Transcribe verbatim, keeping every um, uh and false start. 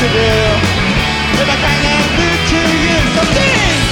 to do. If I can, I'll do to you something.